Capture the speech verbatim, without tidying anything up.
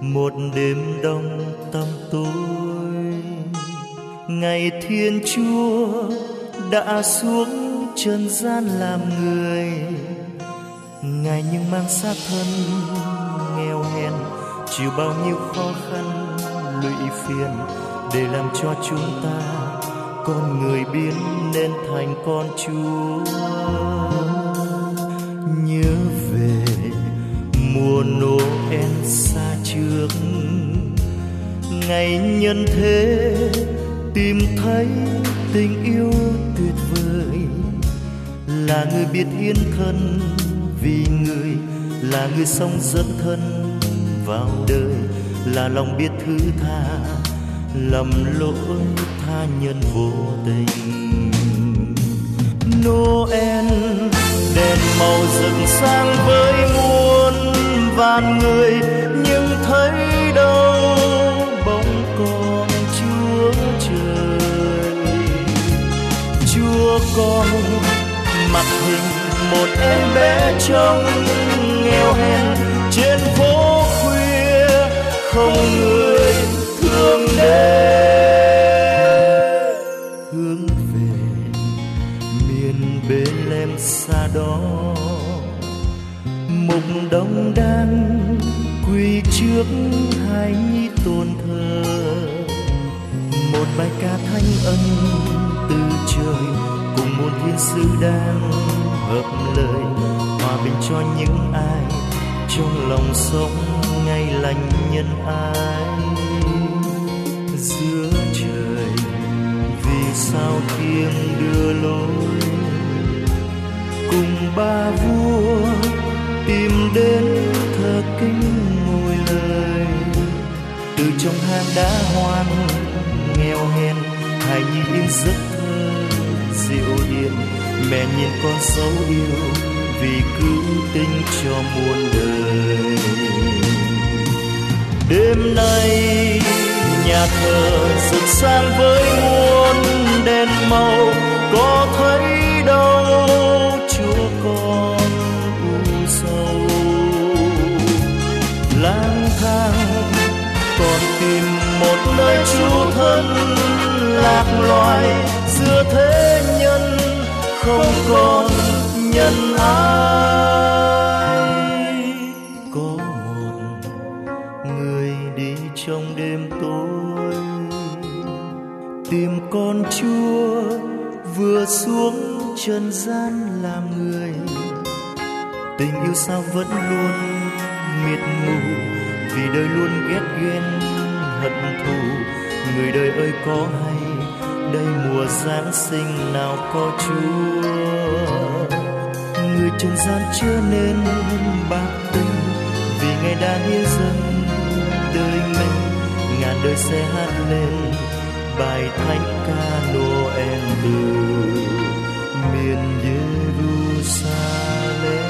một đêm đông tăm tối, ngày Thiên Chúa đã xuống trần gian làm người. Ngài nhưng mang xác thân nghèo hèn, chịu bao nhiêu khó khăn lụy phiền, để làm cho chúng ta con người biến nên thành con Chúa. Nhớ về mùa Noel xa trước, ngày nhân thế tìm thấy tình yêu tuyệt vời, là người biết hiến thân vì người, là người sống dẫn thân vào đời, là lòng biết thứ tha lầm lỗi tha nhân vô tình. Noel đèn màu rực sáng với muôn vàn người, nhưng thấy đâu bóng con Chúa Trời. Chúa con mặc hình một em bé trông nghèo hèn, trên phố khuya không người thương đến. Hướng về miền Bethlehem xa đó, mục đông đang quỳ trước hài nhi tôn thờ. Một bài ca thánh ân từ trời, cùng muôn thiên sứ đang hợp lời, hòa bình cho những ai trong lòng sống ngày lành nhân ái. Giữa trời vì sao thiêng đưa lối, cùng ba vua tìm đến thờ kính ngôi lời. Từ trong hang đá hoang nghèo hèn, hài nhi yên giấc thơ dịu hiền, mẹ nhìn con dấu yêu vì cứu tinh cho muôn đời. Đêm nay nhà thờ rực sáng với muôn đèn màu, có thấy đâu Chúa con u sầu. Lang thang còn tìm một nơi trú thân, lạc loài giữa thế nhân không còn nhân ai. Có một người đi trong đêm tối, tìm con Chúa vừa xuống trần gian làm người. Tình yêu sao vẫn luôn miệt mù, vì đời luôn ghét ghen hận thù. Người đời ơi có hay đây mùa Giáng sinh nào có Chúa. Người trần gian chưa nên bạc tình, vì Ngài đã hiến dâng đời mình. Ngàn đời sẽ hát lên bài thánh ca Noel từ miền Jerusalem.